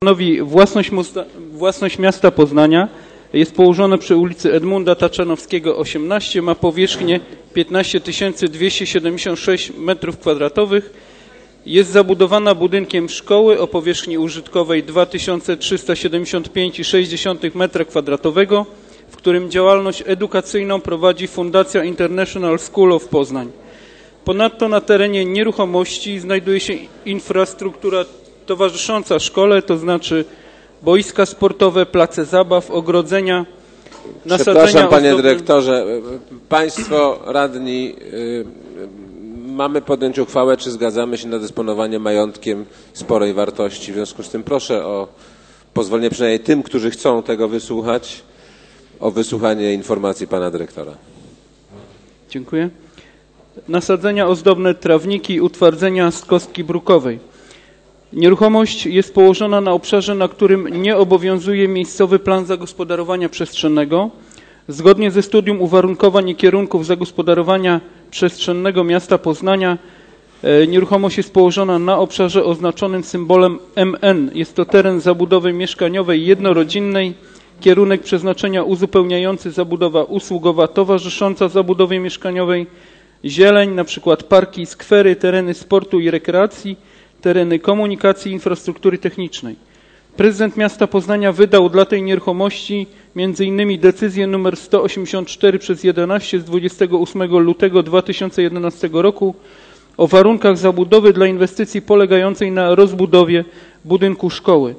Własność miasta Poznania jest położona przy ulicy Edmunda Taczanowskiego 18, ma powierzchnię 15 276 m2. Jest zabudowana budynkiem szkoły o powierzchni użytkowej 2375,6 m2, w którym działalność edukacyjną prowadzi Fundacja International School of Poznań. Ponadto na terenie nieruchomości znajduje się infrastruktura towarzysząca szkole, to znaczy boiska sportowe, place zabaw, ogrodzenia, nasadzenia. Przepraszam, panie dyrektorze, państwo radni, mamy podjąć uchwałę, czy zgadzamy się na dysponowanie majątkiem sporej wartości. W związku z tym proszę o pozwolenie przynajmniej tym, którzy chcą tego wysłuchać, o wysłuchanie informacji pana dyrektora. Dziękuję. Nasadzenia ozdobne, trawniki, utwardzenia z kostki brukowej. Nieruchomość jest położona na obszarze, na którym nie obowiązuje miejscowy plan zagospodarowania przestrzennego. Zgodnie ze studium uwarunkowań i kierunków zagospodarowania przestrzennego miasta Poznania nieruchomość jest położona na obszarze oznaczonym symbolem MN. Jest to teren zabudowy mieszkaniowej jednorodzinnej, kierunek przeznaczenia uzupełniający zabudowa usługowa towarzysząca zabudowie mieszkaniowej, zieleń, np. parki, skwery, tereny sportu i rekreacji, tereny komunikacji i infrastruktury technicznej. Prezydent miasta Poznania wydał dla tej nieruchomości m.in. decyzję nr 184/11 z 28 lutego 2011 roku o warunkach zabudowy dla inwestycji polegającej na rozbudowie budynku szkoły.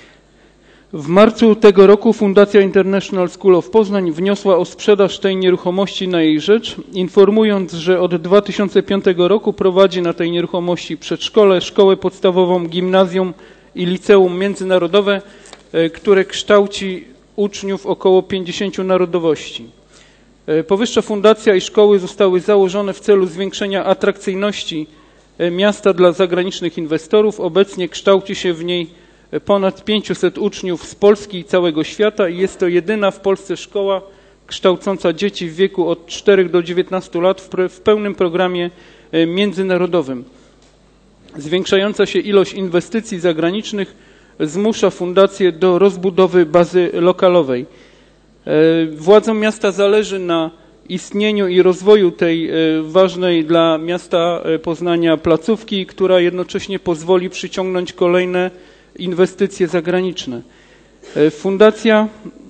W marcu tego roku Fundacja International School of Poznań wniosła o sprzedaż tej nieruchomości na jej rzecz, informując, że od 2005 roku prowadzi na tej nieruchomości przedszkole, szkołę podstawową, gimnazjum i liceum międzynarodowe, które kształci uczniów około 50 narodowości. Powyższa fundacja i szkoły zostały założone w celu zwiększenia atrakcyjności miasta dla zagranicznych inwestorów. Obecnie kształci się w niej ponad 500 uczniów z Polski i całego świata i jest to jedyna w Polsce szkoła kształcąca dzieci w wieku od 4 do 19 lat w pełnym programie międzynarodowym. Zwiększająca się ilość inwestycji zagranicznych zmusza fundację do rozbudowy bazy lokalowej. Władzom miasta zależy na istnieniu i rozwoju tej ważnej dla miasta Poznania placówki, która jednocześnie pozwoli przyciągnąć kolejne inwestycje zagraniczne. Fundacja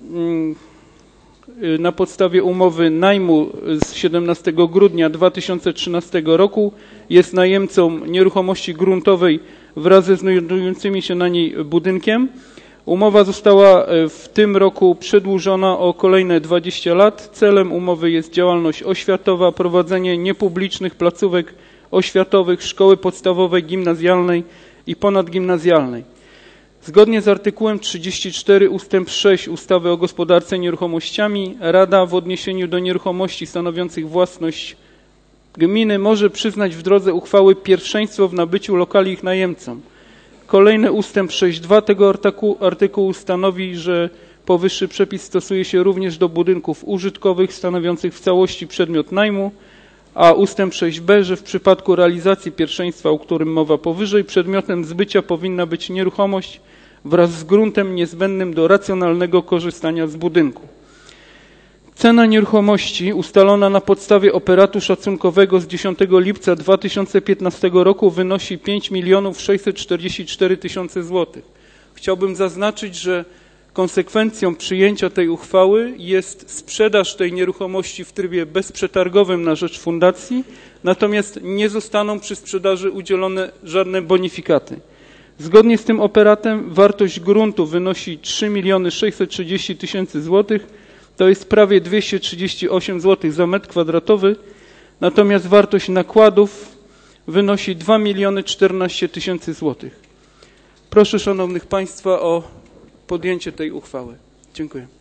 na podstawie umowy najmu z 17 grudnia 2013 roku jest najemcą nieruchomości gruntowej wraz ze znajdującymi się na niej budynkiem. Umowa została w tym roku przedłużona o kolejne 20 lat. Celem umowy jest działalność oświatowa, prowadzenie niepublicznych placówek oświatowych, szkoły podstawowej, gimnazjalnej i ponadgimnazjalnej. Zgodnie z artykułem 34 ust. 6 ustawy o gospodarce nieruchomościami Rada w odniesieniu do nieruchomości stanowiących własność gminy może przyznać w drodze uchwały pierwszeństwo w nabyciu lokali ich najemcom. Kolejny ustęp 6.2 tego artykułu stanowi, że powyższy przepis stosuje się również do budynków użytkowych stanowiących w całości przedmiot najmu, a ustęp 6b, że w przypadku realizacji pierwszeństwa, o którym mowa powyżej, przedmiotem zbycia powinna być nieruchomość wraz z gruntem niezbędnym do racjonalnego korzystania z budynku. Cena nieruchomości ustalona na podstawie operatu szacunkowego z 10 lipca 2015 roku wynosi 5 644 000 złotych. Chciałbym zaznaczyć, że konsekwencją przyjęcia tej uchwały jest sprzedaż tej nieruchomości w trybie bezprzetargowym na rzecz fundacji, natomiast nie zostaną przy sprzedaży udzielone żadne bonifikaty. Zgodnie z tym operatem wartość gruntu wynosi 3 630 000 złotych, to jest prawie 238 zł za metr kwadratowy, natomiast wartość nakładów wynosi 2 014 000 złotych. Proszę szanownych państwa o podjęcie tej uchwały. Dziękuję.